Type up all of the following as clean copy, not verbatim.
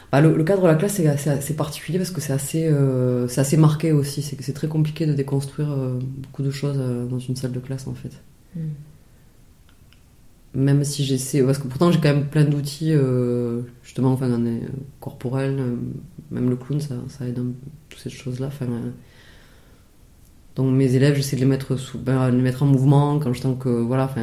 Le cadre de la classe, c'est particulier parce que c'est assez marqué aussi. C'est très compliqué de déconstruire beaucoup de choses dans une salle de classe, en fait. Même si j'essaie... Parce que pourtant, j'ai quand même plein d'outils, justement, enfin, corporels, même le clown, ça aide toutes ces choses-là. Enfin, donc mes élèves, j'essaie de les mettre, les mettre en mouvement quand je sens que... Voilà, enfin...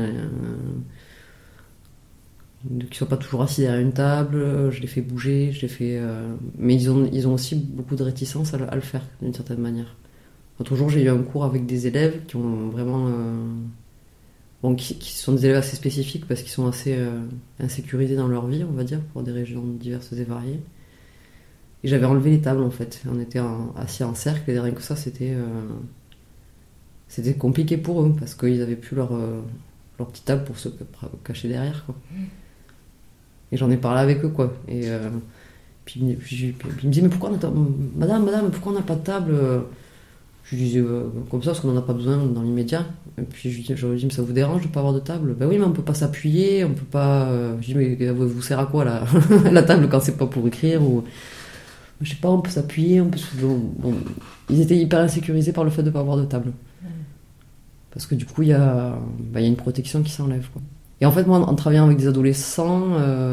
qu'ils soient pas toujours assis derrière une table, je les fais bouger, mais ils ont aussi beaucoup de réticence à le faire d'une certaine manière. L'autre jour, j'ai eu un cours avec des élèves qui ont vraiment qui sont des élèves assez spécifiques parce qu'ils sont assez insécurisés dans leur vie, on va dire, pour des raisons diverses et variées. Et j'avais enlevé les tables en fait. On était assis en cercle et rien que ça, c'était compliqué pour eux parce qu'ils avaient plus leur petite table pour se cacher derrière, quoi. Et j'en ai parlé avec eux, quoi. Et puis il me dit, mais pourquoi madame, pourquoi on n'a pas de table? Je lui disais, comme ça, parce qu'on n'en a pas besoin dans l'immédiat. Et puis je lui dis, mais ça vous dérange de ne pas avoir de table? Ben oui, mais on peut pas s'appuyer, on peut pas... Je dis, mais vous sert à quoi la table quand c'est pas pour écrire ou... Je sais pas, on peut s'appuyer, on peut... Bon, ils étaient hyper insécurisés par le fait de ne pas avoir de table. Parce que du coup, il y a une protection qui s'enlève, quoi. Et en fait, moi, en travaillant avec des adolescents...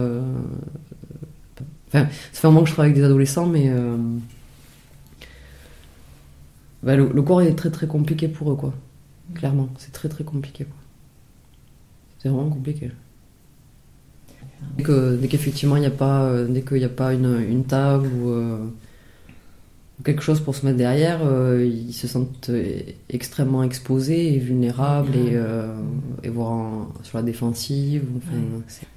Enfin, ça fait un moment que je travaille avec des adolescents, mais... le corps est très très compliqué pour eux, quoi. Clairement, c'est très très compliqué, quoi. C'est vraiment compliqué. Dès qu'effectivement, il n'y a pas... dès qu'il n'y a pas une table ou quelque chose pour se mettre derrière, ils se sentent extrêmement exposés et vulnérables et voire sur la défensive. Enfin,